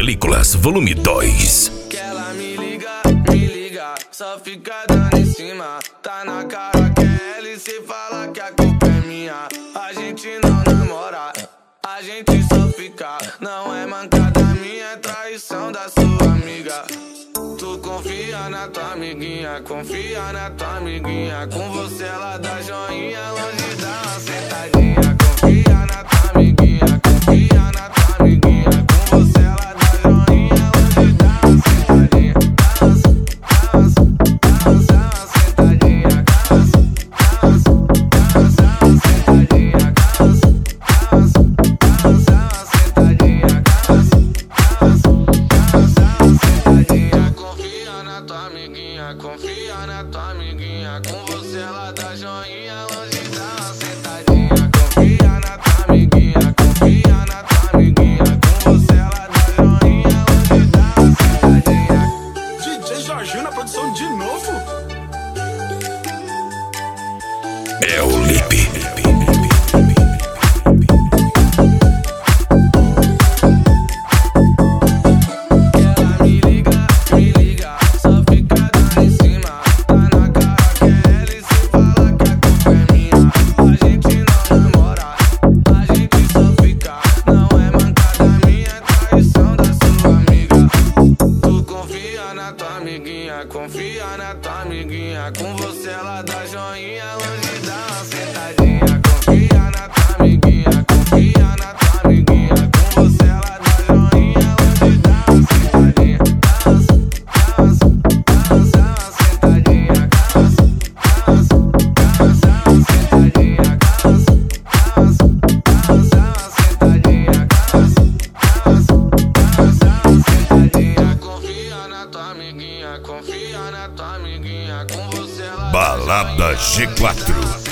Películas Volume 2. Que ela me liga, só fica dando em cima. Tá na cara que é ela e cê fala que a culpa é minha. A gente não namora, a gente só fica. Não é mancada minha, é traição da sua amiga. Tu confia na tua amiguinha, confia na tua amiguinha. Com você ela dá joinha, longe dá uma sentadinha. Confia na tua amiguinha, confia na tua amiguinha. Com você ela dá joinha, longe dá uma sentadinha. Dá uma sentadinha. Dá uma sentadinha. Confia na tua amiguinha, com você ela dá joinha, longe dá uma sentadinha. Confia na tua amiguinha, confia na tua amiguinha, com você ela dá joinha, longe dá uma sentadinha. DJ Jorginho na produção de novo. É o Lipe. Confia na tua amiguinha, com você ela dá joinha, longe dá uma sentadinha. Confia na tua amiguinha, confia na tua amiguinha, com você ela dá joinha, longe dá uma sentadinha. Dá uma sentadinha. Dá uma sentadinha. Confia na tua amiguinha, confia na tua amiguinha, com você ela Balada G4.